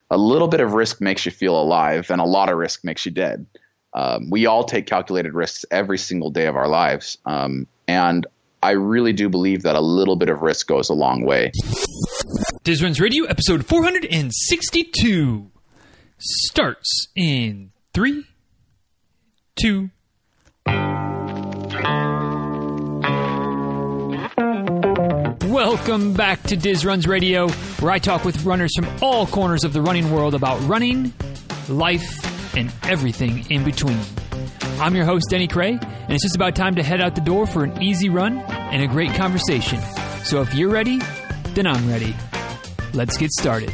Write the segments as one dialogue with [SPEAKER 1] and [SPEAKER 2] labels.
[SPEAKER 1] a little bit of risk makes you feel alive, and a lot of risk makes you dead. We all take calculated risks every single day of our lives. And I really do believe that a little bit of risk goes a long way.
[SPEAKER 2] Diz Runs Radio, episode 462, starts in 3, 2. Welcome back to Diz Runs Radio, where I talk with runners from all corners of the running world about running, life, and everything in between. I'm your host, Denny Cray, and it's just about time to head out the door for an easy run and a great conversation. So if you're ready, then I'm ready. Let's get started.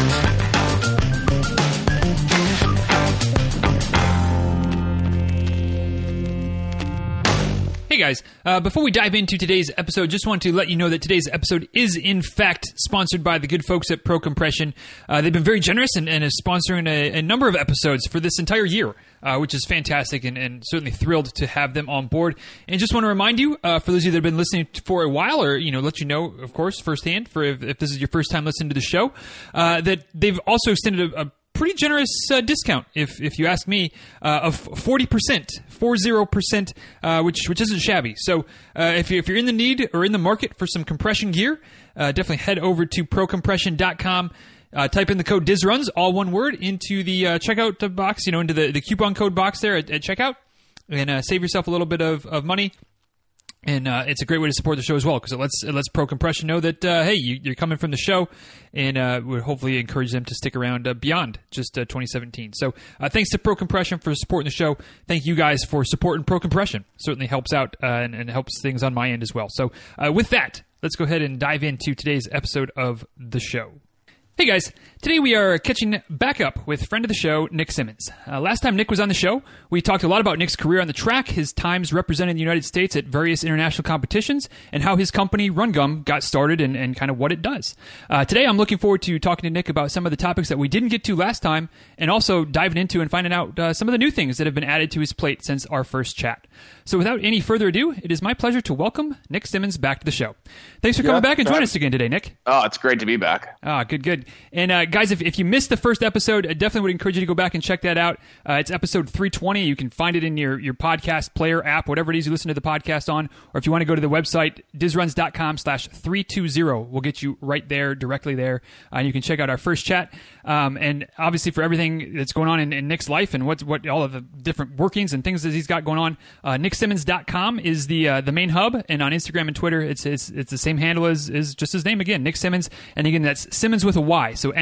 [SPEAKER 2] Hey guys, before we dive into today's episode, just want to let you know that today's episode is in fact sponsored by the good folks at Pro Compression. They've been very generous and is sponsoring a number of episodes for this entire year, which is fantastic and certainly thrilled to have them on board. And just want to remind you, for those of you that have been listening for a while, or let you know, of course, firsthand, for if this is your first time listening to the show, that they've also extended a pretty generous discount, if you ask me, of 40%, which isn't shabby. So if you're in the need or in the market for some compression gear, definitely head over to procompression.com. Type in the code DizRuns, all one word, into the checkout box, into the coupon code box there at checkout, and save yourself a little bit of money. And it's a great way to support the show as well, because it lets Pro Compression know that, hey, you're coming from the show, and would hopefully encourage them to stick around beyond just 2017. So thanks to Pro Compression for supporting the show. Thank you guys for supporting Pro Compression. Certainly helps out and helps things on my end as well. So with that, let's go ahead and dive into today's episode of the show. Hey guys, today we are catching back up with friend of the show, Nick Symmonds. Last time Nick was on the show, we talked a lot about Nick's career on the track, his times representing the United States at various international competitions, and how his company, Run Gum, got started and kind of what it does. Today I'm looking forward to talking to Nick about some of the topics that we didn't get to last time, and also diving into and finding out some of the new things that have been added to his plate since our first chat. So without any further ado, it is my pleasure to welcome Nick Symmonds back to the show. Thanks for coming back and joining us again today, Nick.
[SPEAKER 1] Oh, it's great to be back.
[SPEAKER 2] Good. And guys, if you missed the first episode, I definitely would encourage you to go back and check that out. It's episode 320. You can find it in your podcast player app, whatever it is you listen to the podcast on. Or if you want to go to the website, dizruns.com/320. We'll get you right there, directly there. And you can check out our first chat. And obviously for everything that's going on in Nick's life and what all of the different workings and things that he's got going on, NickSymmonds.com is the main hub. And on Instagram and Twitter, it's the same handle as just his name again, Nick Symmonds. And again, that's Symmonds with a Y. So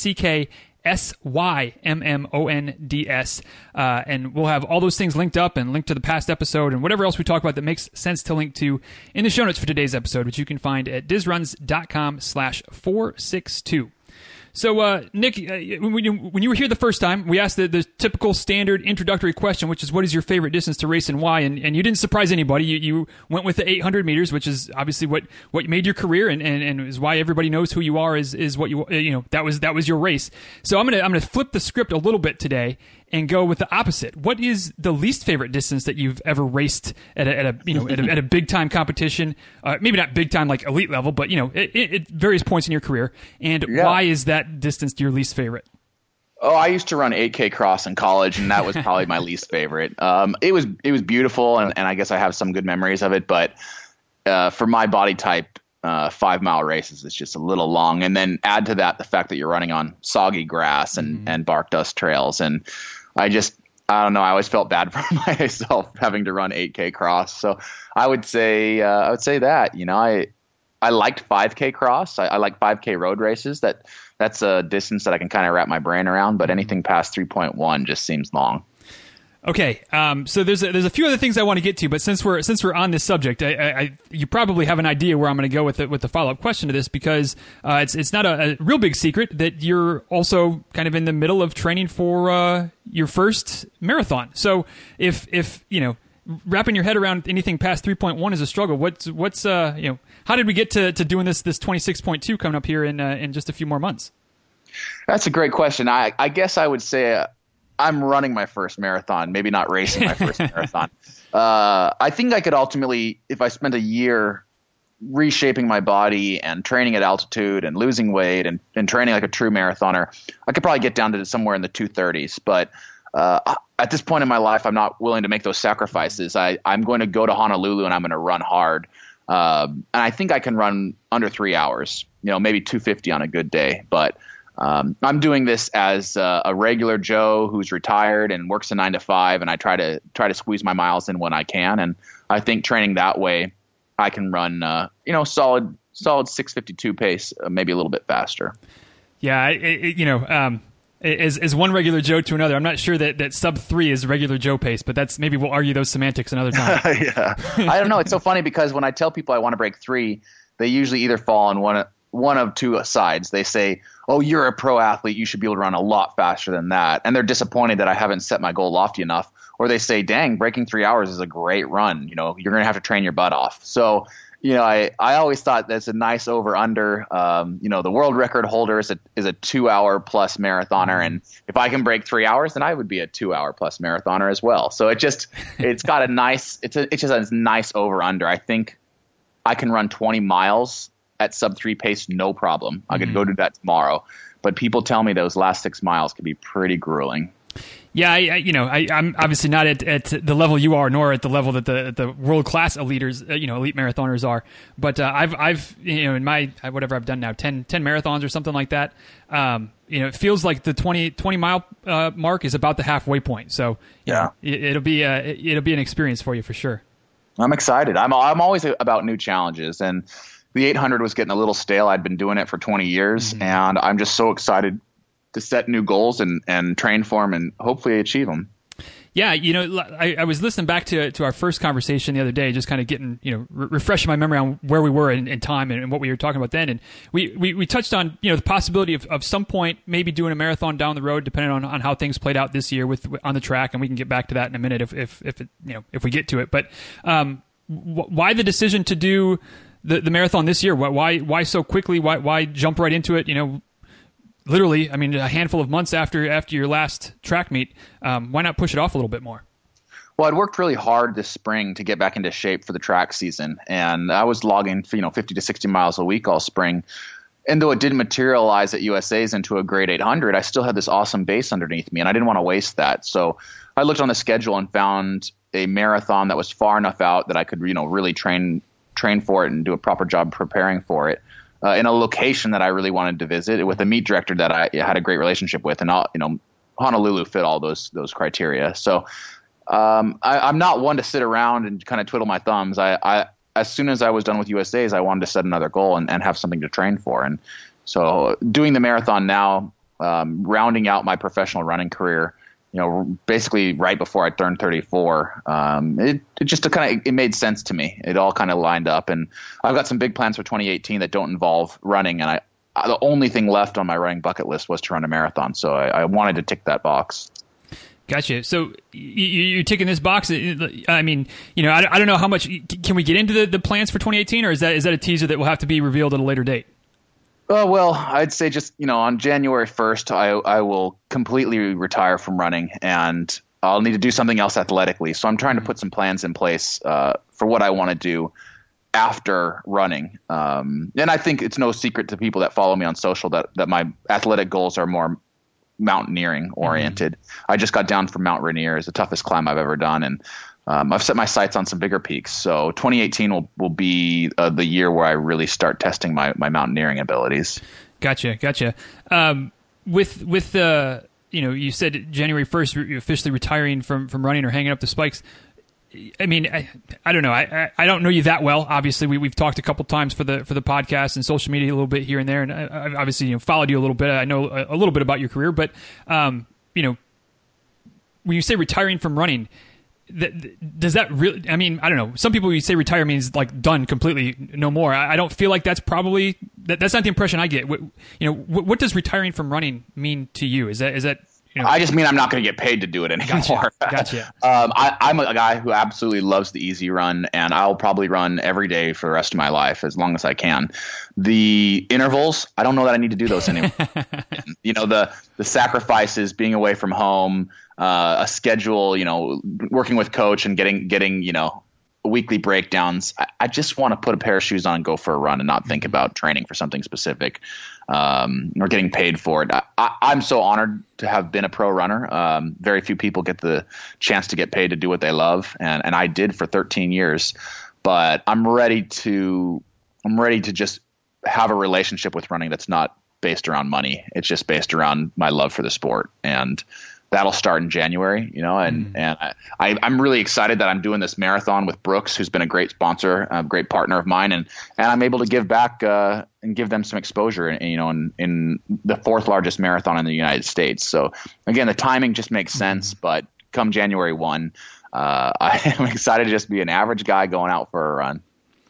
[SPEAKER 2] NickSymmonds. And we'll have all those things linked up and linked to the past episode and whatever else we talk about that makes sense to link to in the show notes for today's episode, which you can find at dizruns.com/462. So, Nick, when you were here the first time, we asked the typical standard introductory question, which is, what is your favorite distance to race and why? And you didn't surprise anybody. You went with the 800 meters, which is obviously what made your career and is why everybody knows who you are is what that was your race. So I'm gonna flip the script a little bit today and go with the opposite. What is the least favorite distance that you've ever raced at a big time competition? Maybe not big time like elite level, but at various points in your career. And why is that distance your least favorite?
[SPEAKER 1] Oh, I used to run 8K cross in college, and that was probably my least favorite. It was beautiful, and I guess I have some good memories of it. But for my body type, 5 mile races is just a little long. And then add to that the fact that you're running on soggy grass and bark dust trails, and I don't know. I always felt bad for myself having to run 8K cross. So I would say that, I liked 5K cross. I like 5K road races. That's a distance that I can kind of wrap my brain around, but anything past 3.1 just seems long.
[SPEAKER 2] Okay, so there's a few other things I want to get to, but since we're on this subject, you probably have an idea where I'm going to go with the follow-up question to this, because it's not a real big secret that you're also kind of in the middle of training for your first marathon. So if wrapping your head around anything past 3.1 is a struggle, what's how did we get to doing this 26.2 coming up here in just a few more months?
[SPEAKER 1] That's a great question. I guess I would say I'm running my first marathon, maybe not racing my first marathon. I think I could ultimately, if I spent a year reshaping my body and training at altitude and losing weight and training like a true marathoner, I could probably get down to somewhere in the 230s. But at this point in my life, I'm not willing to make those sacrifices. I'm going to go to Honolulu and I'm going to run hard. And I think I can run under 3 hours, maybe 250 on a good day. But I'm doing this as a regular Joe who's retired and works a 9 to 5, and I try to squeeze my miles in when I can. And I think training that way, I can run, solid 6:52 pace, maybe a little bit faster.
[SPEAKER 2] Yeah, as one regular Joe to another, I'm not sure that sub 3 is regular Joe pace, but maybe we'll argue those semantics another time.
[SPEAKER 1] Yeah, I don't know. It's so funny because when I tell people I want to break 3, they usually either fall on one of two sides. They say, "Oh, you're a pro athlete. You should be able to run a lot faster than that," and they're disappointed that I haven't set my goal lofty enough. Or they say, "Dang, breaking 3 hours is a great run. You're going to have to train your butt off." So, I always thought that's a nice over under. The world record holder is a 2 hour plus marathoner, and if I can break 3 hours, then I would be a 2 hour plus marathoner as well. So it's just a nice over under. I think I can run 20 miles at sub 3 pace, no problem. I could go do that tomorrow. But people tell me those last 6 miles could be pretty grueling.
[SPEAKER 2] Yeah, I'm obviously not at the level you are, nor at the level that the world class elite marathoners are. But I've in my whatever I've done now, 10 marathons or something like that. It feels like the 20 mile mark is about the halfway point. So it'll be an experience for you for sure.
[SPEAKER 1] I'm excited. I'm always about new challenges, and the 800 was getting a little stale. I'd been doing it for 20 years, and I'm just so excited to set new goals and train for them and hopefully achieve them.
[SPEAKER 2] Yeah, I was listening back to our first conversation the other day, just kind of getting, refreshing my memory on where we were in time and what we were talking about then. And we touched on, the possibility of some point maybe doing a marathon down the road, depending on how things played out this year on the track. And we can get back to that in a minute if we get to it. But why the decision to do the marathon this year? Why so quickly? Why jump right into it? Literally, I mean, a handful of months after your last track meet, why not push it off a little bit more?
[SPEAKER 1] Well, I'd worked really hard this spring to get back into shape for the track season, and I was logging 50 to 60 miles a week all spring. And though it didn't materialize at USA's into a grade 800, I still had this awesome base underneath me, and I didn't want to waste that. So I looked on the schedule and found a marathon that was far enough out that I could, really train for it and do a proper job preparing for it. In a location that I really wanted to visit with a meet director that I had a great relationship with, and Honolulu fit all those criteria. So I'm not one to sit around and kind of twiddle my thumbs. I as soon as I was done with USA's, I wanted to set another goal and have something to train for. And so doing the marathon now, rounding out my professional running career, basically right before I turned 34, it made sense to me. It all kind of lined up, and I've got some big plans for 2018 that don't involve running. And the only thing left on my running bucket list was to run a marathon. So I wanted to tick that box.
[SPEAKER 2] Gotcha. So you're ticking this box. I mean, I don't know how much can we get into the plans for 2018, or is that a teaser that will have to be revealed at a later date?
[SPEAKER 1] Well, I'd say just, on January 1st, I will completely retire from running, and I'll need to do something else athletically. So I'm trying to put some plans in place for what I want to do after running. And I think it's no secret to people that follow me on social that my athletic goals are more mountaineering oriented. I just got down from Mount Rainier. It's the toughest climb I've ever done, and I've set my sights on some bigger peaks. So 2018 will be the year where I really start testing my mountaineering abilities. Gotcha.
[SPEAKER 2] With you said January 1st you're officially retiring from running or hanging up the spikes. I mean, I don't know. I don't know you that well. Obviously, we've talked a couple times for the podcast and social media a little bit here and there, and I've obviously followed you a little bit. I know a little bit about your career, but when you say retiring from running, does that really? I mean, I don't know. Some people, you say retire means like done completely, no more. I don't feel like that's probably that's not the impression I get. What does retiring from running mean to you? Is that?
[SPEAKER 1] I just mean I'm not going to get paid to do it anymore.
[SPEAKER 2] Gotcha.
[SPEAKER 1] I'm a guy who absolutely loves the easy run, and I'll probably run every day for the rest of my life as long as I can. The intervals, I don't know that I need to do those anymore. The sacrifices, being away from home, a schedule, working with coach and getting weekly breakdowns. I just want to put a pair of shoes on and go for a run and not think about training for something specific, or getting paid for it. I'm so honored to have been a pro runner. Very few people get the chance to get paid to do what they love. And I did for 13 years, but I'm ready to just have a relationship with running that's not based around money. It's just based around my love for the sport. And that'll start in January, and I'm really excited that I'm doing this marathon with Brooks, who's been a great sponsor, a great partner of mine. And I'm able to give back, and give them some exposure, in the fourth largest marathon in the United States. So again, the timing just makes sense, but come January 1, I am excited to just be an average guy going out for a run.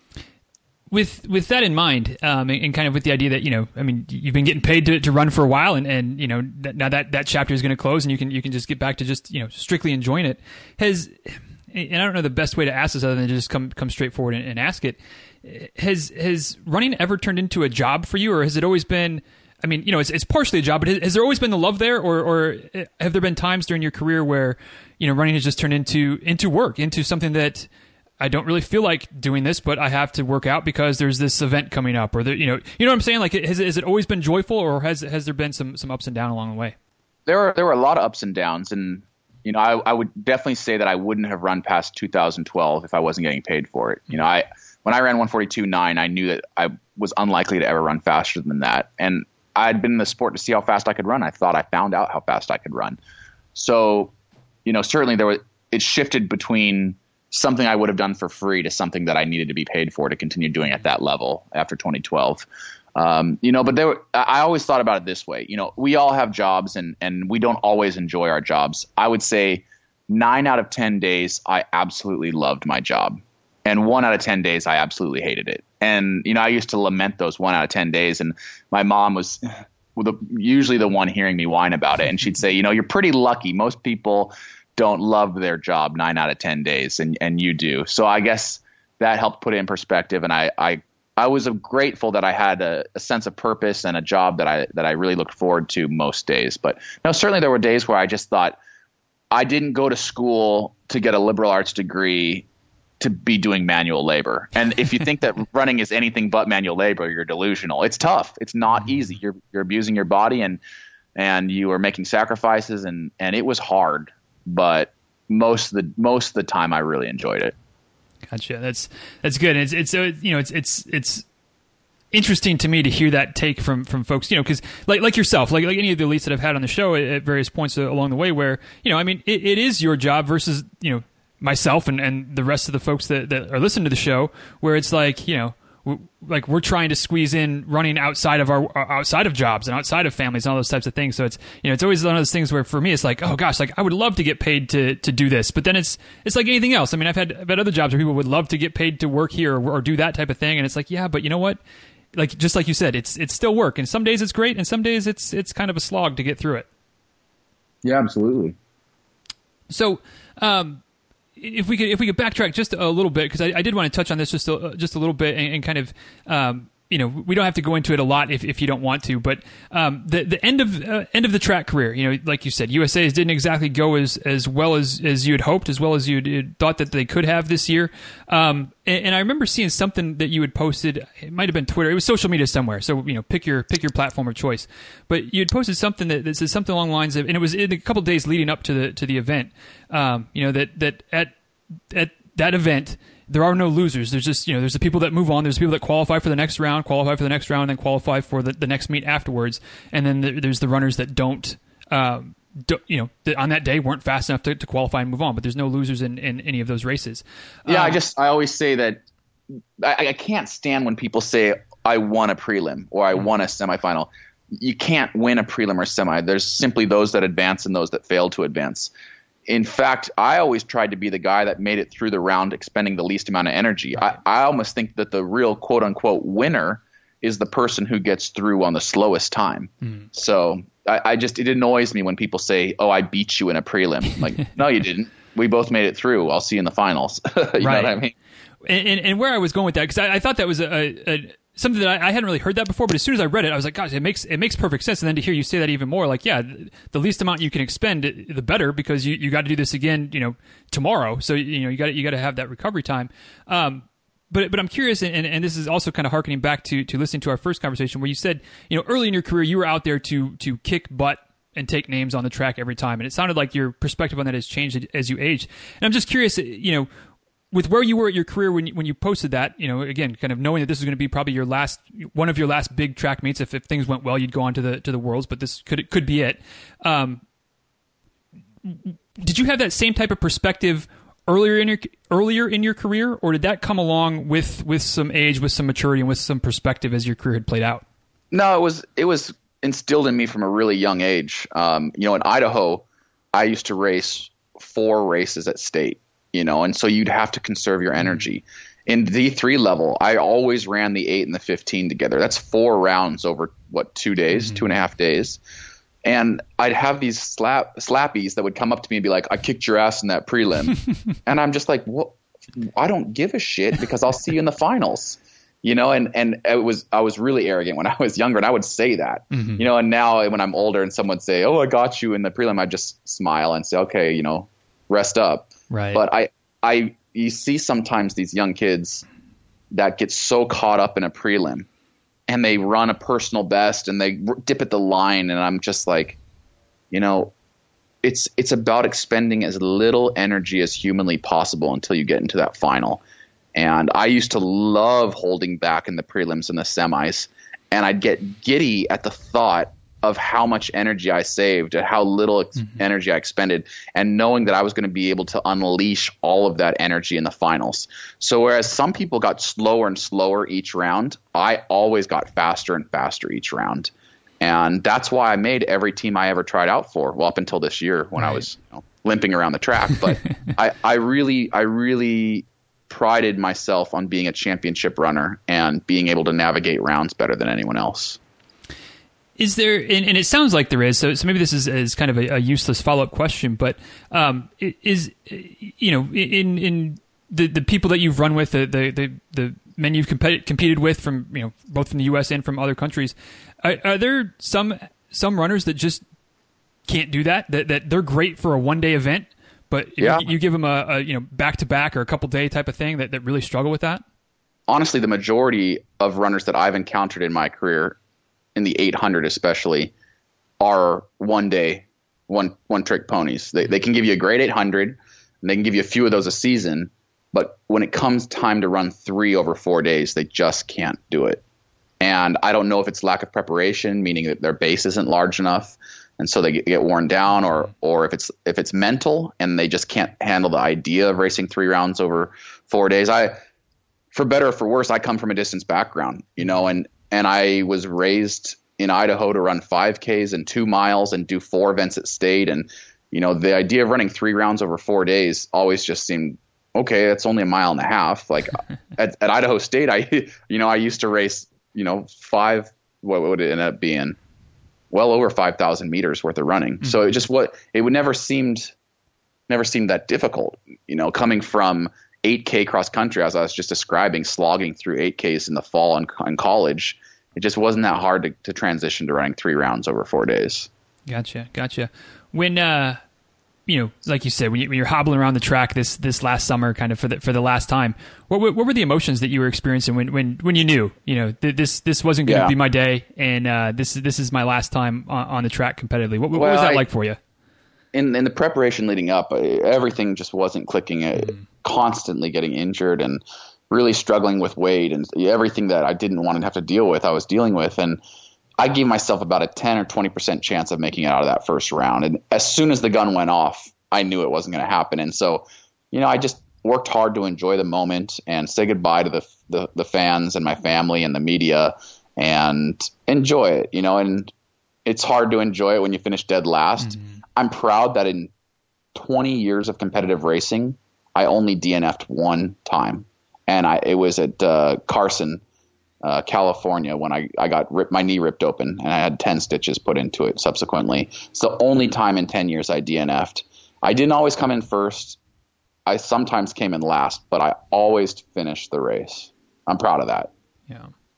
[SPEAKER 2] With that in mind, and kind of with the idea that, you've been getting paid to run for a while, and now that chapter is going to close, and you can just get back to just, strictly enjoying it. And I don't know the best way to ask this other than to just come straight forward and ask it. Has running ever turned into a job for you, or has it always been, it's partially a job, but has there always been the love there, or have there been times during your career where, running has just turned into work, into something that I don't really feel like doing this, but I have to work out because there's this event coming up, or you know what I'm saying? Like, has it always been joyful, or has there been some ups and downs along the way?
[SPEAKER 1] There were a lot of ups and downs, and I would definitely say that I wouldn't have run past 2012 if I wasn't getting paid for it. When I ran 142.9, I knew that I was unlikely to ever run faster than that, and I'd been in the sport to see how fast I could run. I thought I found out how fast I could run. So, certainly it shifted between something I would have done for free to something that I needed to be paid for to continue doing at that level after 2012. But I always thought about it this way. We all have jobs, and we don't always enjoy our jobs. I would say 9 out of 10 days, I absolutely loved my job. And 1 out of 10 days, I absolutely hated it. And, I used to lament those 1 out of 10 days. And my mom was usually the one hearing me whine about it. And she'd say, you're pretty lucky. Most people don't love their job 9 out of 10 days, and you do. So I guess that helped put it in perspective. And I was grateful that I had a sense of purpose and a job that I really looked forward to most days. But no, certainly there were days where I just thought I didn't go to school to get a liberal arts degree to be doing manual labor. And if you think that running is anything but manual labor, you're delusional. It's tough. It's not easy. You're abusing your body, and you are making sacrifices, and it was hard. But most of the time, I really enjoyed it.
[SPEAKER 2] Gotcha. That's good. It's interesting to me to hear that take from folks, because like yourself, like any of the elites that I've had on the show at various points along the way, where it is your job versus myself and the rest of the folks that are listening to the show, where it's like we're trying to squeeze in running outside of jobs and outside of families and all those types of things. So it's it's always one of those things where for me it's like, oh gosh, like I would love to get paid to do this, but then it's like anything else. I've had other jobs where people would love to get paid to work here or do that type of thing, and it's like, yeah, but you know what? Like, just like you said, it's still work, and some days it's great, and some days it's kind of a slog to get through it.
[SPEAKER 1] Yeah, absolutely.
[SPEAKER 2] So, if we could backtrack just a little bit, because I did want to touch on this just a little bit, and kind of we don't have to go into it a lot if you don't want to, but the end of the track career, like you said, USA's didn't exactly go as well as you had hoped, as well as you thought that they could have this year. And I remember seeing something that you had posted. It might have been Twitter. It was social media somewhere. So pick your platform of choice. But you had posted something that said something along the lines of, and it was in a couple of days leading up to the event. That at that event, there are no losers. There's just, there's the people that move on. There's people that qualify for the next round, and then qualify for the next meet afterwards. And then there's the runners that don't on that day weren't fast enough to qualify and move on. But there's no losers in any of those races.
[SPEAKER 1] Yeah, I always say that I can't stand when people say I won a prelim or I won a semifinal. You can't win a prelim or semi. There's simply those that advance and those that fail to advance. In fact, I always tried to be the guy that made it through the round expending the least amount of energy. I almost think that the real quote-unquote winner is the person who gets through on the slowest time. So it annoys me when people say, oh, I beat you in a prelim. I'm like, no, you didn't. We both made it through. I'll see you in the finals. You know what I mean?
[SPEAKER 2] And where I was going with that, because I thought that was something that I hadn't really heard that before, but as soon as I read it, I was like, gosh, it makes perfect sense. And then to hear you say that even more, like, yeah, the least amount you can expend, the better, because you got to do this again, tomorrow. So, you got to have that recovery time. But I'm curious, and this is also kind of harkening back to listening to our first conversation where you said, early in your career, you were out there to kick butt and take names on the track every time. And it sounded like your perspective on that has changed as you aged. And I'm just curious, with where you were at your career when you posted that, again, kind of knowing that this is going to be probably one of your last big track meets. If things went well, you'd go on to the Worlds, but this could be it. Did you have that same type of perspective earlier in your career, or did that come along with some age, with some maturity, and with some perspective as your career had played out?
[SPEAKER 1] No, it was instilled in me from a really young age. In Idaho, I used to race 4 races at state. And so you'd have to conserve your energy. In D3 level, I always ran the 8 and the 15 together. That's 4 rounds over 2 days, 2.5 days. And I'd have these slappies that would come up to me and be like, I kicked your ass in that prelim. And I'm just like, well, I don't give a shit because I'll see you in the finals. And I was really arrogant when I was younger, and I would say that, and now when I'm older and someone would say, oh, I got you in the prelim, I just smile and say, okay, rest up.
[SPEAKER 2] Right.
[SPEAKER 1] But you see sometimes these young kids that get so caught up in a prelim and they run a personal best and they dip at the line. And I'm just like, it's about expending as little energy as humanly possible until you get into that final. And I used to love holding back in the prelims and the semis, and I'd get giddy at the thought of how much energy I saved and how little energy I expended, and knowing that I was going to be able to unleash all of that energy in the finals. So whereas some people got slower and slower each round, I always got faster and faster each round. And that's why I made every team I ever tried out for, well, up until this year when I was limping around the track. But I really prided myself on being a championship runner and being able to navigate rounds better than anyone else.
[SPEAKER 2] Is there, and it sounds like there is, so maybe this is kind of a useless follow-up question, but in the people that you've run with, the men you've competed with from, both from the U.S. and from other countries, are there some runners that just can't do that they're great for a one-day event, but you give them a back-to-back or a couple-day type of thing that really struggle with that?
[SPEAKER 1] Honestly, the majority of runners that I've encountered in my career, in the 800 especially, are one-day, one-trick ponies. They can give you a great 800, and they can give you a few of those a season, but when it comes time to run 3 over 4 days, they just can't do it. And I don't know if it's lack of preparation, meaning that their base isn't large enough, and so they get worn down, or if it's mental and they just can't handle the idea of racing 3 rounds over 4 days. For better or for worse, I come from a distance background, and I was raised in Idaho to run 5Ks and 2 miles and do 4 events at state. And, the idea of running 3 rounds over 4 days always just seemed, okay, that's only 1.5 miles. Like at Idaho State, I used to race, 5, what would it end up being? Well over 5,000 meters worth of running. Mm-hmm. So it would never seemed that difficult, coming from 8K cross country, as I was just describing, slogging through 8Ks in the fall in college. It just wasn't that hard to transition to running 3 rounds over 4 days.
[SPEAKER 2] Gotcha. When, like you said, when you're hobbling around the track this last summer, kind of for the last time, what were the emotions that you were experiencing when you knew, this wasn't going to be my day, and this is my last time on the track competitively? What was that like for you?
[SPEAKER 1] In the preparation leading up, everything just wasn't clicking. Constantly getting injured and really struggling with weight, and everything that I didn't want to have to deal with, I was dealing with. And I gave myself about a 10 or 20% chance of making it out of that first round. And as soon as the gun went off, I knew it wasn't going to happen. And so, I just worked hard to enjoy the moment and say goodbye to the fans and my family and the media and enjoy it, and it's hard to enjoy it when you finish dead last. Mm-hmm. I'm proud that in 20 years of competitive racing, I only DNF'd 1 time, and it was at Carson, California, when I got my knee ripped open, and I had 10 stitches put into it subsequently. It's the only time in 10 years I DNF'd. I didn't always come in first. I sometimes came in last, but I always finished the race. I'm proud of that.
[SPEAKER 2] Yeah.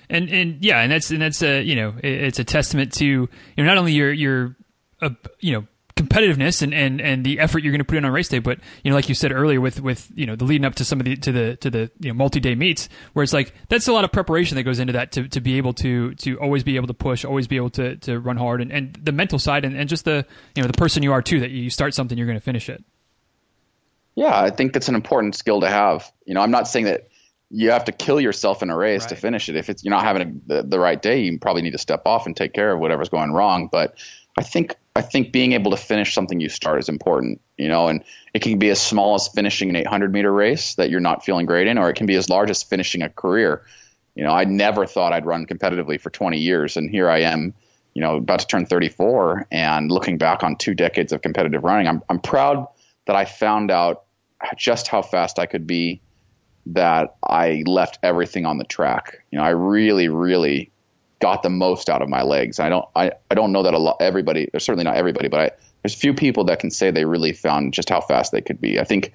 [SPEAKER 2] And that's it's a testament to not only your competitiveness and the effort you're going to put in on race day, but like you said earlier with the leading up to some of the multi-day meets, where it's like that's a lot of preparation that goes into that to be able to always be able to push, always be able to run hard, and the mental side and just the the person you are too, that you start something, you're going to finish it.
[SPEAKER 1] Yeah, I think that's an important skill to have. I'm not saying that you have to kill yourself in a race to finish it. If you're not having the right day, you probably need to step off and take care of whatever's going wrong. But I think being able to finish something you start is important, and it can be as small as finishing an 800-meter race that you're not feeling great in, or it can be as large as finishing a career. I never thought I'd run competitively for 20 years, and here I am, about to turn 34, and looking back on 2 decades of competitive running, I'm proud that I found out just how fast I could be, that I left everything on the track. I really, really got the most out of my legs. I don't know that everybody, or certainly not everybody, but there's few people that can say they really found just how fast they could be. I think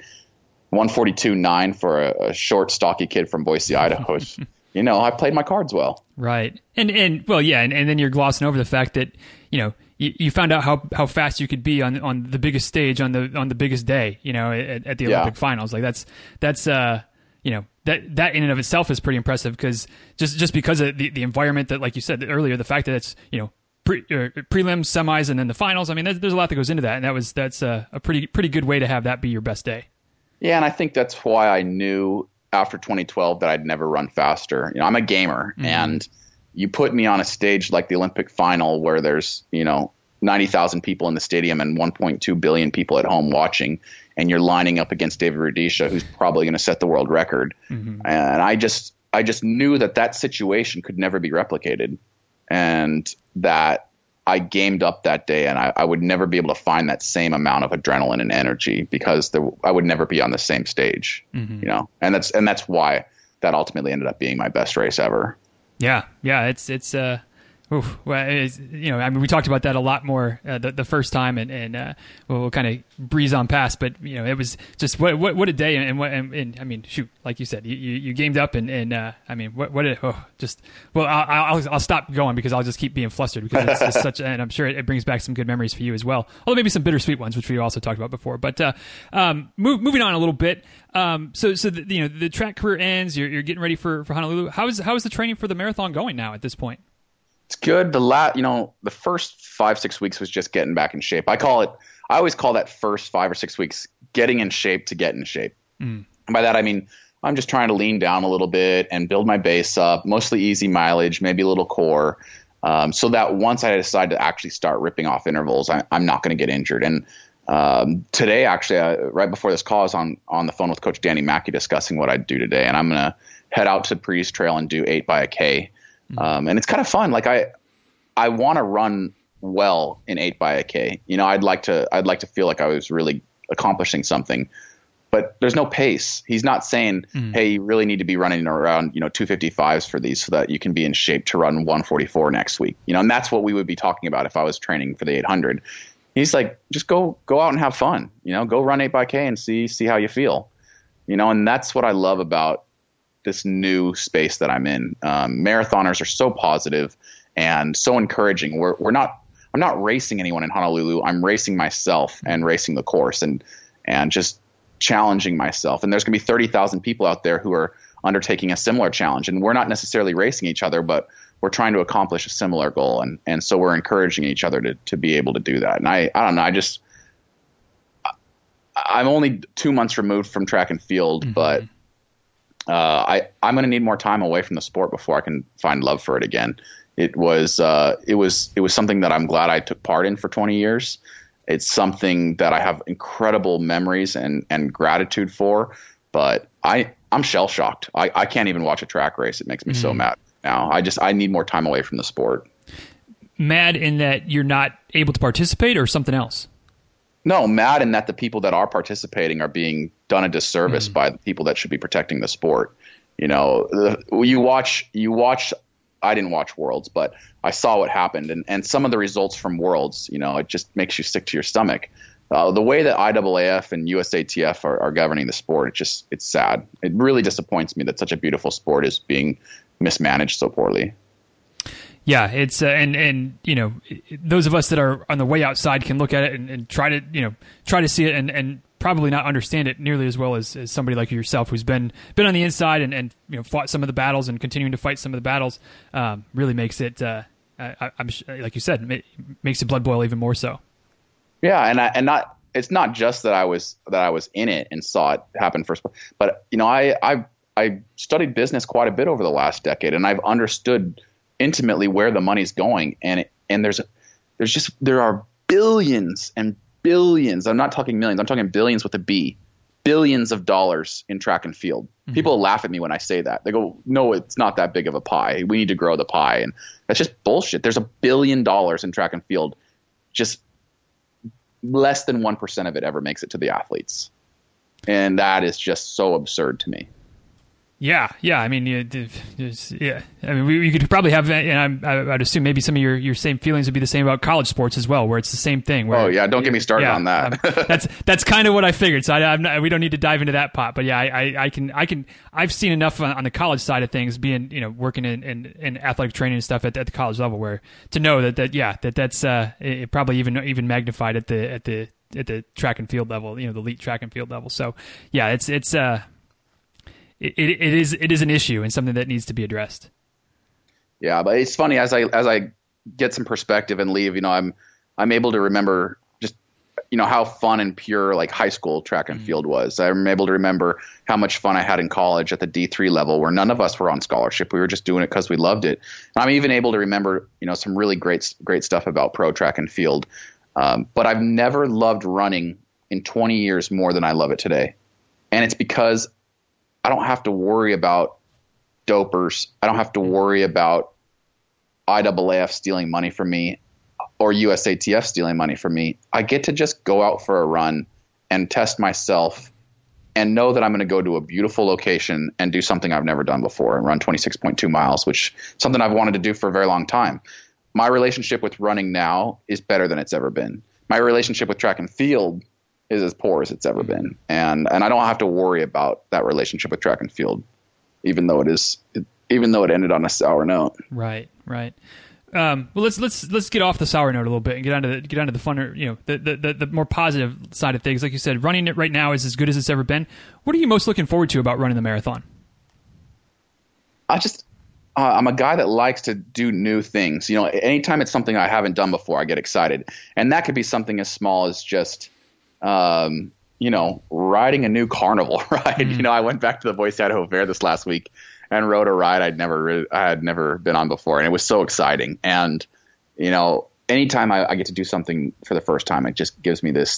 [SPEAKER 1] 142.9 for a short, stocky kid from Boise, Idaho. I played my cards well.
[SPEAKER 2] Right. And well, yeah. And then you're glossing over the fact that, you found out how fast you could be on the biggest stage on the biggest day, at the Olympic finals. Like that's that in and of itself is pretty impressive, because just because of the environment that, like you said earlier, the fact that it's, prelims, semis, and then the finals. I mean, there's a lot that goes into that. And that's a pretty good way to have that be your best day.
[SPEAKER 1] Yeah. And I think that's why I knew after 2012 that I'd never run faster. I'm a gamer, and you put me on a stage like the Olympic final where there's, 90,000 people in the stadium and 1.2 billion people at home watching, and you're lining up against David Rudisha, who's probably going to set the world record. And I just knew that situation could never be replicated, and that I gamed up that day, and I would never be able to find that same amount of adrenaline and energy, because I would never be on the same stage, and that's why that ultimately ended up being my best race ever.
[SPEAKER 2] Yeah. We talked about that a lot more the first time, and we'll kind of breeze on past. But it was just what a day, and I mean, shoot, like you said, you gamed up, and I mean, I'll stop going, because I'll just keep being flustered, because it's just such, and I'm sure it brings back some good memories for you as well. Although maybe some bittersweet ones, which we also talked about before. But moving on a little bit. So the track career ends. You're getting ready for Honolulu. How is the training for the marathon going now at this point?
[SPEAKER 1] It's good. The first 5-6 weeks was just getting back in shape. I always call that first 5 or 6 weeks getting in shape to get in shape. And by that, I mean, I'm just trying to lean down a little bit and build my base up, mostly easy mileage, maybe a little core, so that once I decide to actually start ripping off intervals, I'm not going to get injured. And today, actually, right before this call, I was on the phone with Coach Danny Mackey discussing what I'd do today. And I'm going to head out to Breeze Trail and do 8 by a K. And it's kind of fun. Like I want to run well in 8 by a K. I'd like to feel like I was really accomplishing something, but there's no pace. He's not saying, hey, you really need to be running around, 255s for these so that you can be in shape to run 144 next week. And that's what we would be talking about if I was training for the 800. He's like, just go out and have fun, go run 8 by K and see how you feel, and that's what I love about this new space that I'm in. Marathoners are so positive and so encouraging. I'm not racing anyone in Honolulu. I'm racing myself and racing the course and just challenging myself. And there's going to be 30,000 people out there who are undertaking a similar challenge. And we're not necessarily racing each other, but we're trying to accomplish a similar goal. And so we're encouraging each other to be able to do that. And I don't know, I'm only 2 months removed from track and field, but I'm going to need more time away from the sport before I can find love for it again. It was something that I'm glad I took part in for 20 years. It's something that I have incredible memories and gratitude for, but I'm shell shocked. I can't even watch a track race. It makes me so mad now. I need more time away from the sport.
[SPEAKER 2] Mad in that you're not able to participate, or something else?
[SPEAKER 1] No, mad in that the people that are participating are being done a disservice by the people that should be protecting the sport. You watch. I didn't watch Worlds, but I saw what happened, and some of the results from Worlds. It just makes you sick to your stomach. The way that IAAF and USATF are governing the sport, it's sad. It really disappoints me that such a beautiful sport is being
[SPEAKER 2] mismanaged
[SPEAKER 1] so poorly.
[SPEAKER 2] Yeah, it's and those of us that are on the way outside can look at it and try to see it and probably not understand it nearly as well as somebody like yourself who's been on the inside and fought some of the battles and continuing to fight some of the battles. Really makes it I'm like you said, makes the blood boil even more so.
[SPEAKER 1] Yeah, it's not just that I was in it and saw it happen first, but I studied business quite a bit over the last decade, and I've understood intimately where the money's going, and there are billions and billions. I'm not talking millions. I'm talking billions with a B. Billions of dollars in track and field. Mm-hmm. People laugh at me when I say that. They go, "No, it's not that big of a pie. We need to grow the pie." And that's just bullshit. There's $1 billion in track and field. Just less than 1% of it ever makes it to the athletes. And that is just so absurd to me.
[SPEAKER 2] Yeah. I mean, I mean, we could probably have, and I'd assume maybe some of your same feelings would be the same about college sports as well, where it's the same thing. Where,
[SPEAKER 1] don't get me started on that.
[SPEAKER 2] That's kind of what I figured. So we don't need to dive into that pot. But yeah, I've seen enough on the college side of things, being working in athletic training and stuff at the college level, where to know that's it probably even magnified at the track and field level, the elite track and field level. So yeah, it is an issue and something that needs to be addressed.
[SPEAKER 1] Yeah, but it's funny as I get some perspective and leave, I'm able to remember just how fun and pure like high school track and field was. I'm able to remember how much fun I had in college at the D3 level, where none of us were on scholarship. We were just doing it because we loved it. And I'm even able to remember some really great stuff about pro track and field. But I've never loved running in 20 years more than I love it today, and it's because I don't have to worry about dopers. I don't have to worry about IAAF stealing money from me or USATF stealing money from me. I get to just go out for a run and test myself and know that I'm going to go to a beautiful location and do something I've never done before and run 26.2 miles, which is something I've wanted to do for a very long time. My relationship with running now is better than it's ever been. My relationship with track and field is as poor as it's ever been. And I don't have to worry about that relationship with track and field, even though it ended on a sour note.
[SPEAKER 2] Right. Well, let's get off the sour note a little bit and get onto the funner, the more positive side of things. Like you said, running it right now is as good as it's ever been. What are you most looking forward to about running the marathon?
[SPEAKER 1] I'm a guy that likes to do new things. Anytime it's something I haven't done before, I get excited. And that could be something as small as just riding a new carnival ride. Mm-hmm. I went back to the Boise Idaho Fair this last week and rode a ride I had never been on before, and it was so exciting. And anytime I get to do something for the first time, it just gives me this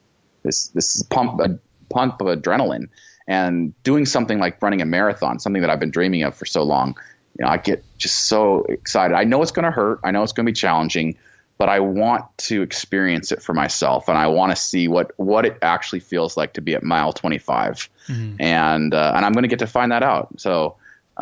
[SPEAKER 1] pump of adrenaline. And doing something like running a marathon, something that I've been dreaming of for so long, I get just so excited. I know it's going to hurt. I know it's going to be challenging. But I want to experience it for myself, and I want to see what it actually feels like to be at mile 25, mm-hmm. and I'm going to get to find that out. So,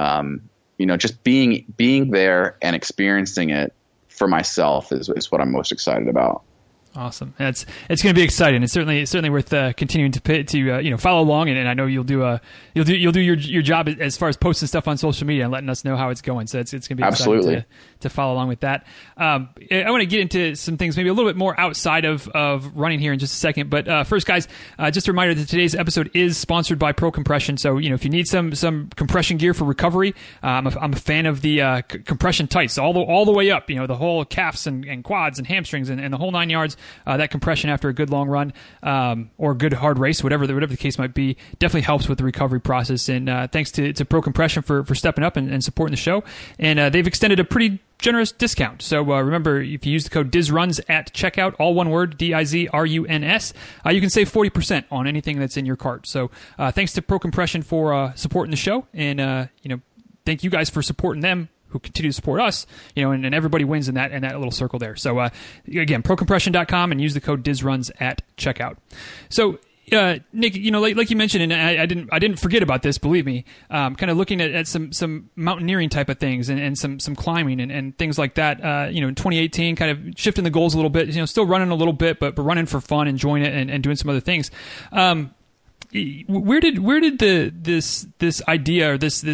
[SPEAKER 1] just being there and experiencing it for myself is what I'm most excited about.
[SPEAKER 2] Awesome. It's going to be exciting. It's certainly worth continuing to follow along, and I know you'll do your job as far as posting stuff on social media and letting us know how it's going. So it's going to be exciting to follow along with that. I want to get into some things maybe a little bit more outside of running here in just a second. But first, guys, just a reminder that today's episode is sponsored by Pro Compression. So if you need some compression gear for recovery, I'm a fan of the compression tights all the way up. The whole calves and quads and hamstrings and the whole 9 yards. That compression after a good long run or a good hard race, whatever the case might be, definitely helps with the recovery process. And thanks to Pro Compression for stepping up and supporting the show. And they've extended a pretty generous discount. So remember, if you use the code DIZRUNS at checkout, all one word, DIZRUNS, you can save 40% on anything that's in your cart. So thanks to Pro Compression for supporting the show. And thank you guys for supporting them, who continue to support us, and everybody wins in that little circle there. So again, procompression.com and use the code DIZRUNS at checkout. So Nick, like you mentioned, and I didn't forget about this, believe me, kind of looking at some mountaineering type of things and some climbing and things like that, in 2018, kind of shifting the goals a little bit, still running a little bit, but running for fun, enjoying it and doing some other things. Where did this idea or this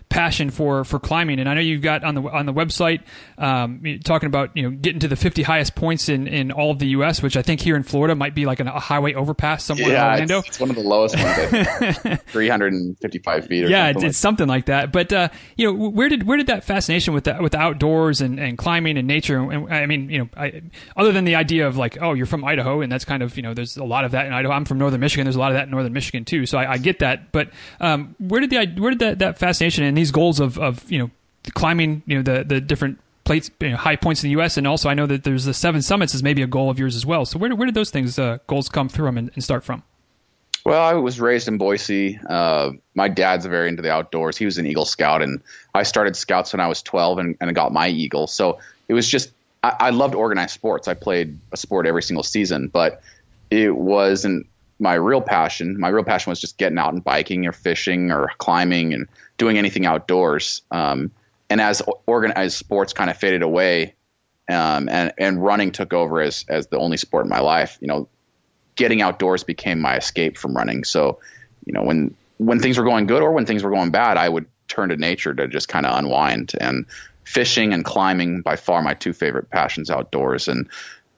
[SPEAKER 2] passion for climbing. And I know you've got on the website talking about getting to the 50 highest points in all of the U.S., which I think here in Florida might be like a highway overpass somewhere in Orlando.
[SPEAKER 1] It's one of the lowest ones, I think. 355 feet. Or
[SPEAKER 2] it's something like that. But where did that fascination with the outdoors and climbing and nature? And I mean, other than the idea of like, oh, you're from Idaho, and that's kind of there's a lot of that in Idaho. I'm from Northern Michigan. There's a lot of that in Northern Michigan too. So I get that. But where did that fascination and these goals of climbing the different plates, high points in the U.S. and also I know that there's the 7 summits is maybe a goal of yours as well. So where did those things goals come from and start from?
[SPEAKER 1] Well, I was raised in Boise. My dad's very into the outdoors. He was an Eagle Scout, and I started Scouts when I was 12 and got my Eagle. So it was just I loved organized sports. I played a sport every single season, but it wasn't my real passion. My real passion was just getting out and biking or fishing or climbing and doing anything outdoors. And as organized sports kind of faded away, and running took over as the only sport in my life, getting outdoors became my escape from running. So, when things were going good or when things were going bad, I would turn to nature to just kind of unwind. And fishing and climbing, by far my 2 favorite passions outdoors. And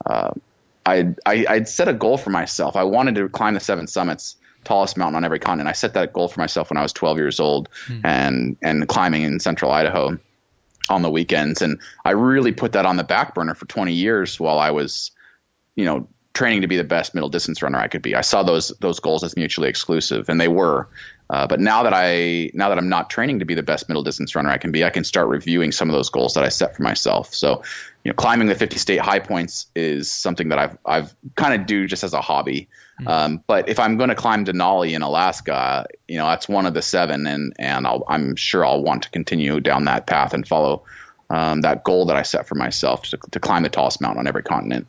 [SPEAKER 1] I'd set a goal for myself. I wanted to climb the 7 summits, tallest mountain on every continent. I set that goal for myself when I was 12 years old and climbing in central Idaho on the weekends. And I really put that on the back burner for 20 years while I was, training to be the best middle distance runner I could be. I saw those goals as mutually exclusive, and they were. But now that I'm not training to be the best middle distance runner I can be, I can start reviewing some of those goals that I set for myself. So, climbing the 50 state high points is something that I've kind of do just as a hobby. But if I'm going to climb Denali in Alaska, that's one of the 7, and I'm sure I'll want to continue down that path and follow that goal that I set for myself to climb the tallest mountain on every continent.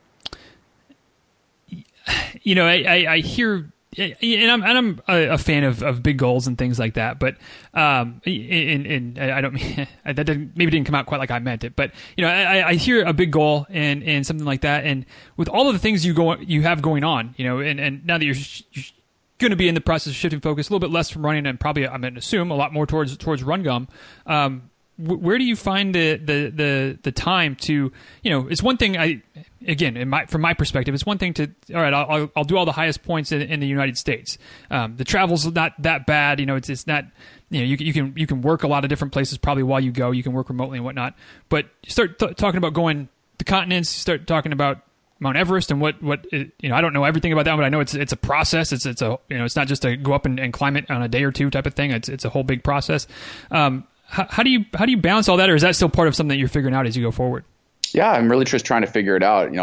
[SPEAKER 2] I hear, and I'm a fan of big goals and things like that, but and I don't mean that didn't come out quite like I meant it, but I hear a big goal and something like that, and with all of the things you have going on, and now that you're going to be in the process of shifting focus a little bit less from running and probably I'm going to assume a lot more towards Run Gum. Where do you find the time to, it's one thing from my perspective, it's one thing to, all right, I'll do all the highest points in the United States. The travel's not that bad. It's not, you can work a lot of different places probably while you go, you can work remotely and whatnot, but you start talking about going the continents, you start talking about Mount Everest and what I don't know everything about that, but I know it's a process. It's it's not just to go up and climb it on a day or two type of thing. It's a whole big process. How do you balance all that, or is that still part of something that you're figuring out as you go forward?
[SPEAKER 1] Yeah, I'm really just trying to figure it out.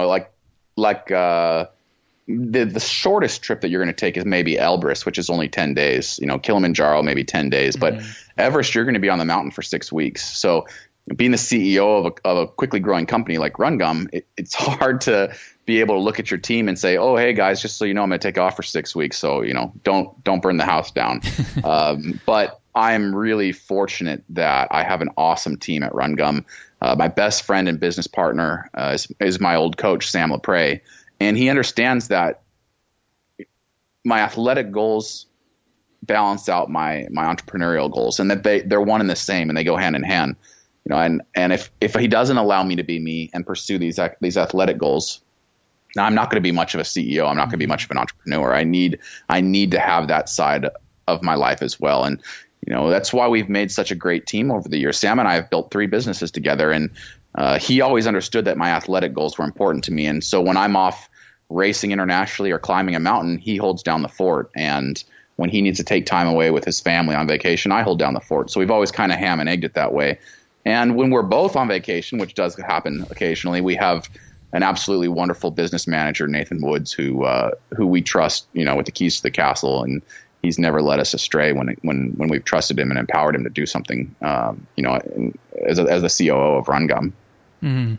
[SPEAKER 1] The shortest trip that you're going to take is maybe Elbrus, which is only 10 days. Kilimanjaro maybe 10 days, but Everest you're going to be on the mountain for 6 weeks. So being the CEO of a quickly growing company like Run Gum, it's hard to be able to look at your team and say, oh, hey guys, just so you know, I'm going to take off for 6 weeks. So, don't burn the house down. But I'm really fortunate that I have an awesome team at Run Gum. My best friend and business partner is my old coach, Sam LaPrey, and he understands that my athletic goals balance out my entrepreneurial goals, and that they're one and the same, and they go hand in hand. And if he doesn't allow me to be me and pursue these athletic goals, now I'm not going to be much of a CEO. I'm not going to be much of an entrepreneur. I need to have that side of my life as well, and that's why we've made such a great team over the years. Sam and I have built 3 businesses together, and he always understood that my athletic goals were important to me. And so when I'm off racing internationally or climbing a mountain, he holds down the fort. And when he needs to take time away with his family on vacation, I hold down the fort. So we've always kind of ham and egged it that way. And when we're both on vacation, which does happen occasionally, we have an absolutely wonderful business manager, Nathan Woods, who we trust, with the keys to the castle, and he's never led us astray when we've trusted him and empowered him to do something, as the COO of Run Gum.
[SPEAKER 2] Mm-hmm.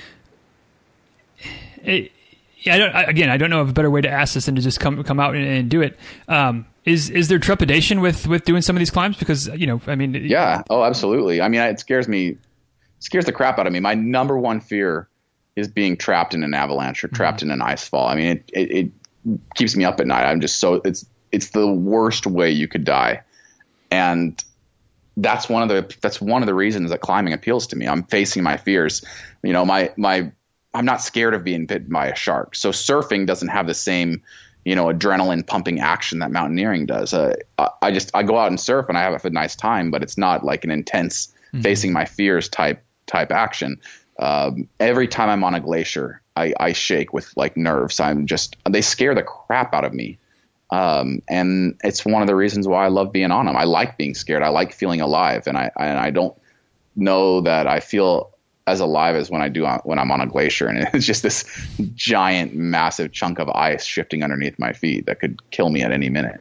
[SPEAKER 2] I don't know of a better way to ask this than to just come out and do it. Is there trepidation with doing some of these climbs? Because,
[SPEAKER 1] yeah. Oh, absolutely. I mean, it scares the crap out of me. My number one fear is being trapped in an avalanche or trapped in an ice fall. I mean, it keeps me up at night. I'm just it's the worst way you could die. And that's one of the reasons that climbing appeals to me. I'm facing my fears. You know, I'm not scared of being bitten by a shark. So surfing doesn't have the same, you know, adrenaline pumping action that mountaineering does. I go out and surf and I have a nice time, but it's not like an intense facing my fears type action. Every time I'm on a glacier, I shake with like nerves. They scare the crap out of me. And it's one of the reasons why I love being on them. I like being scared. I like feeling alive. And I don't know that I feel as alive as when I'm on a glacier. And it's just this giant, massive chunk of ice shifting underneath my feet that could kill me at any minute.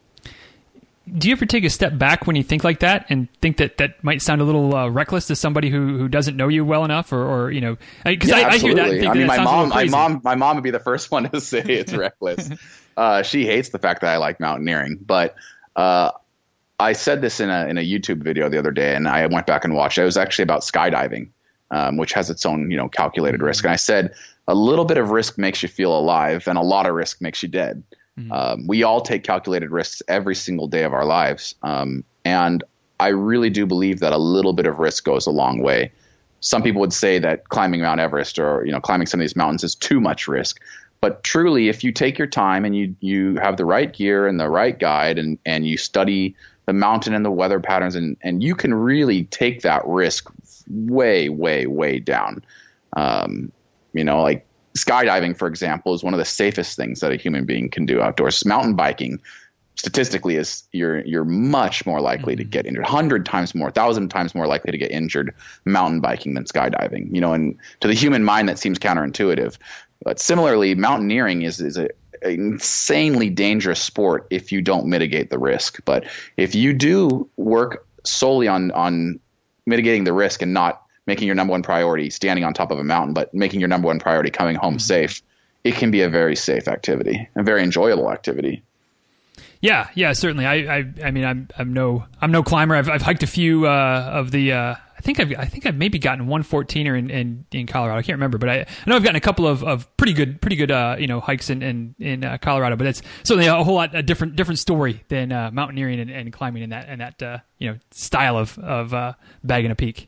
[SPEAKER 2] Do you ever take a step back when you think like that and think that might sound a little reckless to somebody who doesn't know you well enough, or you know, because I hear that. And think
[SPEAKER 1] my mom would be the first one to say it's reckless. She hates the fact that I like mountaineering, but I said this in a YouTube video the other day, and I went back and watched it. It was actually about skydiving, which has its own, you know, calculated risk. And I said a little bit of risk makes you feel alive, and a lot of risk makes you dead. We all take calculated risks every single day of our lives. And I really do believe that a little bit of risk goes a long way. Some people would say that climbing Mount Everest or, you know, climbing some of these mountains is too much risk. But truly, if you take your time and you have the right gear and the right guide and you study the mountain and the weather patterns and you can really take that risk way, way, way down. You know, like skydiving, for example, is one of the safest things that a human being can do outdoors. Mountain biking, statistically, is you're much more likely to get injured, 100 times more, 1,000 times more likely to get injured mountain biking than skydiving. You know, and to the human mind, that seems counterintuitive. But similarly, mountaineering is an insanely dangerous sport if you don't mitigate the risk. But if you do work solely on mitigating the risk and not making your number one priority standing on top of a mountain, but making your number one priority coming home safe, it can be a very safe activity, a very enjoyable activity.
[SPEAKER 2] Yeah, certainly. I mean, I'm no climber. I've hiked a few of the. I think I've maybe gotten 114er in Colorado. I can't remember, but I know I've gotten a couple of pretty good you know, hikes in Colorado. But it's certainly a whole lot a different story than mountaineering and climbing in that you know, style of bagging a peak.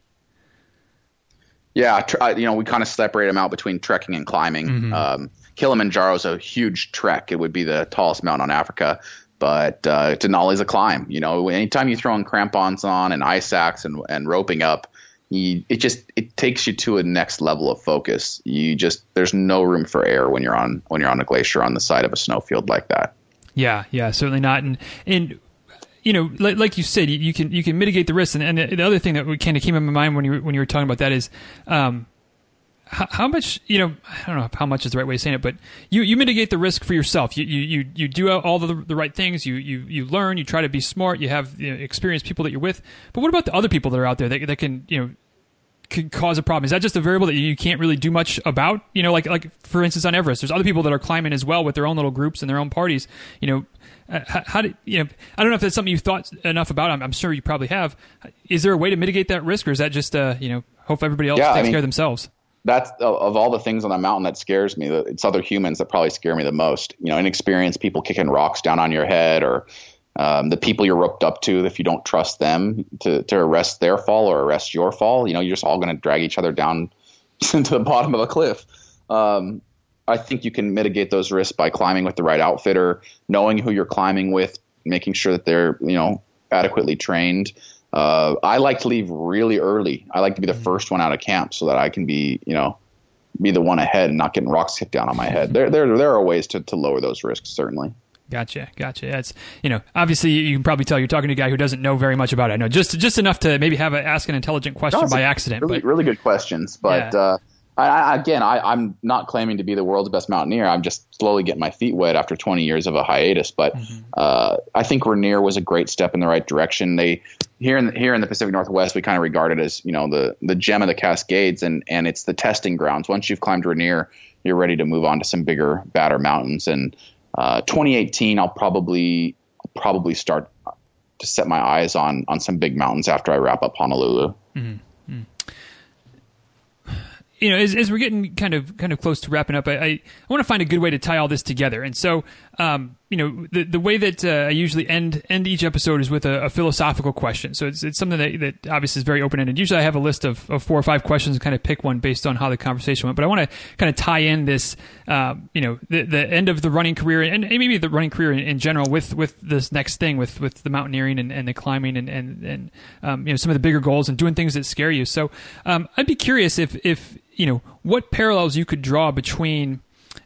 [SPEAKER 1] Yeah, you know, we kind of separate them out between trekking and climbing. Kilimanjaro is a huge trek. It would be the tallest mountain on Africa, but Denali is a climb. You know, anytime you throw in crampons on and ice axe and roping up, it takes you to a next level of focus. There's no room for error when you're on a glacier on the side of a snowfield like that. Yeah,
[SPEAKER 2] certainly not. And you know, like you said, you can mitigate the risks. And the other thing that kind of came in my mind when you were talking about that is, how much, you know, I don't know how much is the right way of saying it, but you mitigate the risk for yourself. You do all the right things. You learn. You try to be smart. You have, you know, experienced people that you're with. But what about the other people that are out there that can, you know, could cause a problem? Is that just a variable that you can't really do much about? You know, like for instance on Everest, there's other people that are climbing as well with their own little groups and their own parties. You know. How do you know? I don't know if that's something you've thought enough about. I'm sure you probably have. Is there a way to mitigate that risk, or is that just you know, hope everybody else takes care of themselves?
[SPEAKER 1] That's of all the things on the mountain that scares me. It's other humans that probably scare me the most. You know, inexperienced people kicking rocks down on your head, or the people you're roped up to. If you don't trust them to arrest their fall or arrest your fall, you know, you're just all going to drag each other down to the bottom of a cliff. I think you can mitigate those risks by climbing with the right outfitter, knowing who you're climbing with, making sure that they're, you know, adequately trained. I like to leave really early. I like to be the first one out of camp so that I can be the one ahead and not getting rocks hit down on my head. There are ways to lower those risks, certainly.
[SPEAKER 2] Gotcha. That's, you know, obviously you can probably tell you're talking to a guy who doesn't know very much about it. I know just enough to maybe ask an intelligent question by accident.
[SPEAKER 1] Really good questions, but. Yeah. I'm not claiming to be the world's best mountaineer. I'm just slowly getting my feet wet after 20 years of a hiatus. But I think Rainier was a great step in the right direction. Here in the Pacific Northwest, we kind of regard it as, you know, the gem of the Cascades, and it's the testing grounds. Once you've climbed Rainier, you're ready to move on to some bigger, badder mountains. And 2018, I'll probably start to set my eyes on some big mountains after I wrap up Honolulu.
[SPEAKER 2] You know, as we're getting kind of close to wrapping up, I want to find a good way to tie all this together. And so, you the way that I usually end each episode is with a philosophical question. So it's something that obviously is very open-ended. Usually I have a list of 4 or 5 questions and kind of pick one based on how the conversation went. But I want to kind of tie in this, the end of the running career and maybe the running career in general with this next thing, with the mountaineering and the climbing and some of the bigger goals and doing things that scare you. So I'd be curious if what parallels you could draw between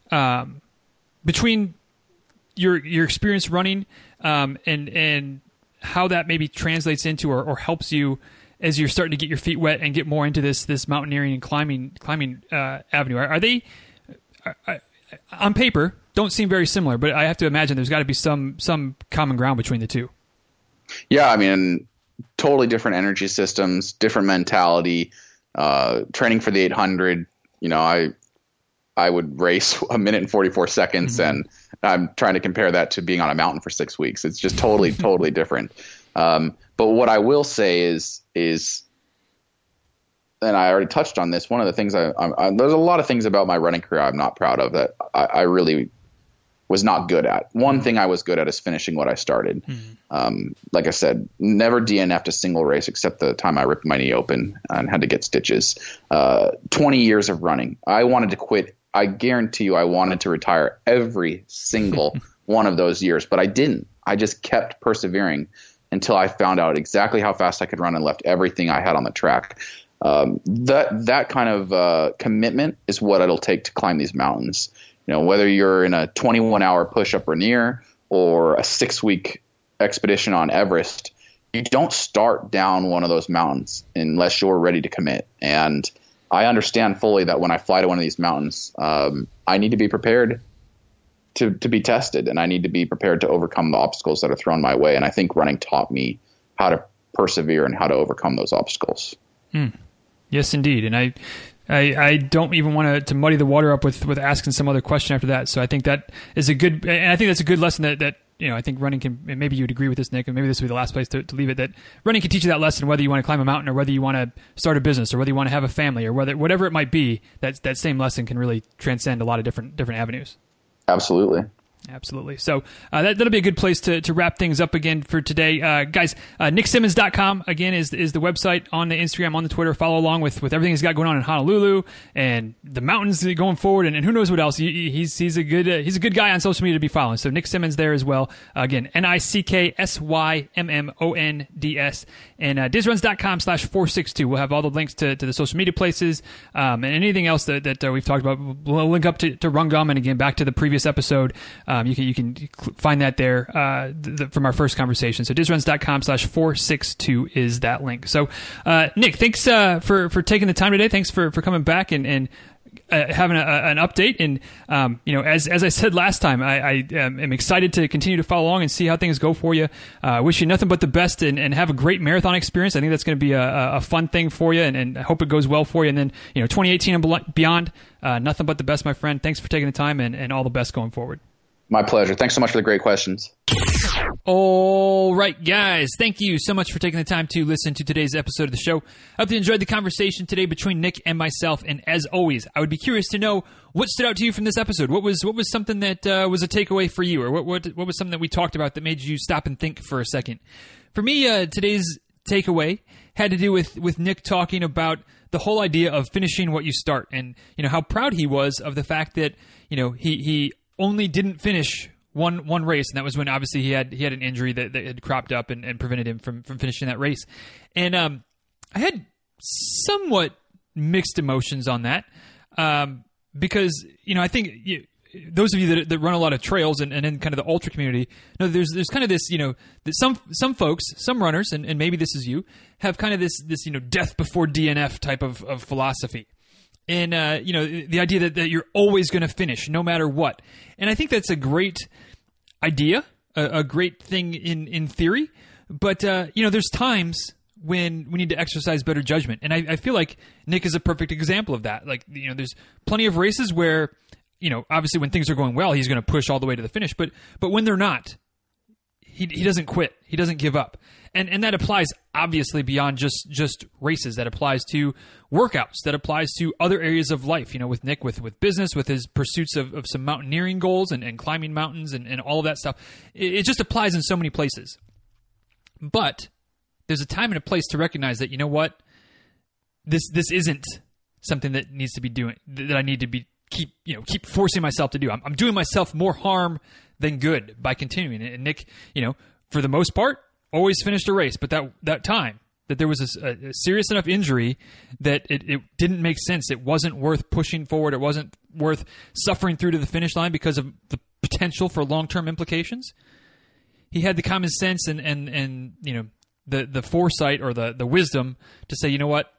[SPEAKER 2] your experience running and how that maybe translates into or helps you as you're starting to get your feet wet and get more into this mountaineering and climbing avenue. Are they on paper don't seem very similar, but I have to imagine there's got to be some common ground between the two.
[SPEAKER 1] Yeah, I mean, totally different energy systems, different mentality. Training for the 800, I would race a minute and 44 seconds, and I'm trying to compare that to being on a mountain for 6 weeks. It's just totally different. But what I will say is, and I already touched on this, one of the things there's a lot of things about my running career I'm not proud of that I really was not good at. One thing I was good at is finishing what I started. Like I said, never DNF'd a single race except the time I ripped my knee open and had to get stitches. 20 years of running. I wanted to quit. I guarantee you I wanted to retire every single one of those years, but I didn't. I just kept persevering until I found out exactly how fast I could run and left everything I had on the track. That kind of commitment is what it'll take to climb these mountains. Whether you're in a 21-hour push-up Rainier or a 6-week expedition on Everest, you don't start down one of those mountains unless you're ready to commit. And I understand fully that when I fly to one of these mountains, I need to be prepared to be tested, and I need to be prepared to overcome the obstacles that are thrown my way. And I think running taught me how to persevere and how to overcome those obstacles.
[SPEAKER 2] Yes, indeed. And I don't even want to muddy the water up with asking some other question after that. So I think that is and I think that's a good lesson that I think running can, and maybe you'd agree with this, Nick, and maybe this would be the last place to leave it, that running can teach you that lesson, whether you want to climb a mountain or whether you want to start a business or whether you want to have a family or whatever it might be, that same lesson can really transcend a lot of different avenues. Absolutely. So that'll be a good place to wrap things up again for today. Guys, NickSimmons.com, again, is the website, on the Instagram, on the Twitter. Follow along with everything he's got going on in Honolulu and the mountains going forward, and who knows what else. He's a good guy on social media to be following. So Nick Simmons there as well. Again, NickSymmons. And DizRuns.com/462. We'll have all the links to the social media places and anything else that we've talked about. We'll link up to Run Gum, and again, back to the previous episode. You can find that there from our first conversation. So DizRuns.com/462 is that link. So Nick, thanks for taking the time today. Thanks for coming back and having an update. And as I said last time, I am excited to continue to follow along and see how things go for you. Wish you nothing but the best and have a great marathon experience. I think that's going to be a fun thing for you, and I hope it goes well for you. And then 2018 and beyond, nothing but the best, my friend. Thanks for taking the time, and all the best going forward.
[SPEAKER 1] My pleasure. Thanks so much for the great questions.
[SPEAKER 2] All right, guys. Thank you so much for taking the time to listen to today's episode of the show. I hope you enjoyed the conversation today between Nick and myself. And as always, I would be curious to know what stood out to you from this episode. What was something that was a takeaway for you, or what was something that we talked about that made you stop and think for a second? For me, today's takeaway had to do with Nick talking about the whole idea of finishing what you start, and how proud he was of the fact that he only didn't finish one race, and that was when obviously he had an injury that had cropped up and prevented him from finishing that race. And I had somewhat mixed emotions on that because I think those of you that run a lot of trails and in kind of the ultra community, there's kind of this that some folks, some runners, and maybe this is you, have kind of this death before DNF type of philosophy. And, the idea that you're always going to finish no matter what. And I think that's a great idea, a great thing in theory. But, there's times when we need to exercise better judgment. And I feel like Nick is a perfect example of that. Like, there's plenty of races where, obviously when things are going well, he's going to push all the way to the finish. But when they're not, he doesn't quit. He doesn't give up. And that applies obviously beyond just races. That applies to workouts. That applies to other areas of life. With Nick, with business, with his pursuits of some mountaineering goals and climbing mountains and all of that stuff. It just applies in so many places. But there's a time and a place to recognize that, you know what? This isn't something that needs to be doing, that I need to be keep forcing myself to do. I'm doing myself more harm than good by continuing. And Nick, for the most part, always finished a race. But that time that there was a serious enough injury that it didn't make sense. It wasn't worth pushing forward. It wasn't worth suffering through to the finish line because of the potential for long-term implications. He had the common sense and the foresight or the wisdom to say, you know what?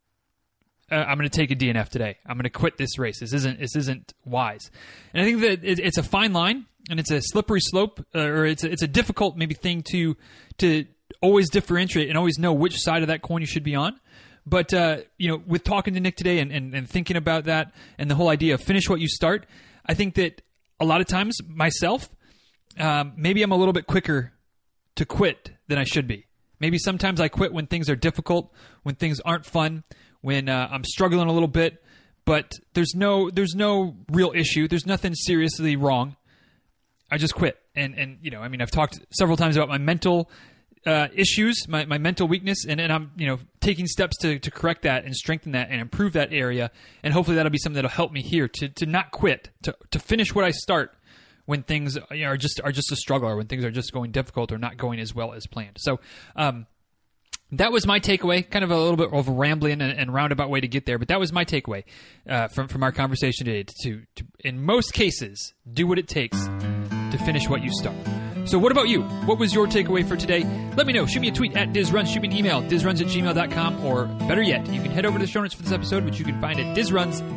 [SPEAKER 2] I'm going to take a DNF today. I'm going to quit this race. This isn't wise. And I think that it's a fine line and it's a slippery slope, or it's a difficult maybe thing to always differentiate and always know which side of that coin you should be on. But with talking to Nick today and thinking about that and the whole idea of finish what you start, I think that a lot of times myself, maybe I'm a little bit quicker to quit than I should be. Maybe sometimes I quit when things are difficult, when things aren't fun, when I'm struggling a little bit, but there's no real issue. There's nothing seriously wrong. I just quit. And I've talked several times about my mental issues, my mental weakness, and I'm taking steps to correct that and strengthen that and improve that area. And hopefully that'll be something that'll help me here to not quit, to finish what I start when things are just a struggle, or when things are just going difficult or not going as well as planned. So that was my takeaway, kind of a little bit of a rambling and roundabout way to get there, but that was my takeaway from our conversation today, to in most cases, do what it takes to finish what you start. So what about you? What was your takeaway for today? Let me know. Shoot me a tweet at DizRuns. Shoot me an email, dizruns@gmail.com, or better yet, you can head over to the show notes for this episode, which you can find at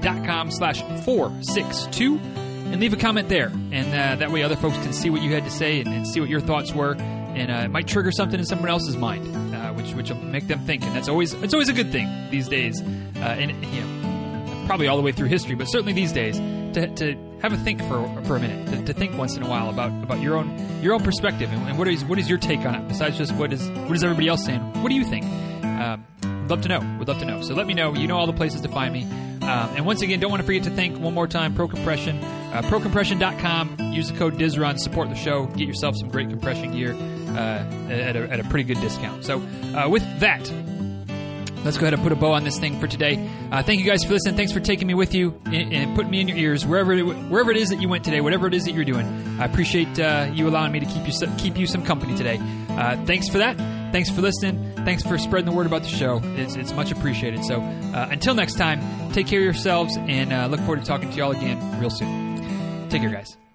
[SPEAKER 2] dizruns.com/462, and leave a comment there. And that way other folks can see what you had to say and see what your thoughts were. And it might trigger something in someone else's mind, which will make them think, and it's always a good thing these days, and probably all the way through history, but certainly these days, to have a think for a minute, to think once in a while about your own perspective and what is your take on it, besides just what is everybody else saying. What do you think? Would love to know. So let me know. You know all the places to find me. And once again, don't want to forget to thank one more time Pro Compression, procompression.com. Use the code DizRun, support the show, get yourself some great compression gear at a pretty good discount. So with that, let's go ahead and put a bow on this thing for today. Thank you guys for listening. Thanks for taking me with you and putting me in your ears wherever it is that you went today, whatever it is that you're doing. I appreciate you allowing me to keep you some company today. Thanks for that. Thanks for listening. Thanks for spreading the word about the show. It's much appreciated. So until next time, take care of yourselves, and look forward to talking to y'all again real soon. Take care, guys.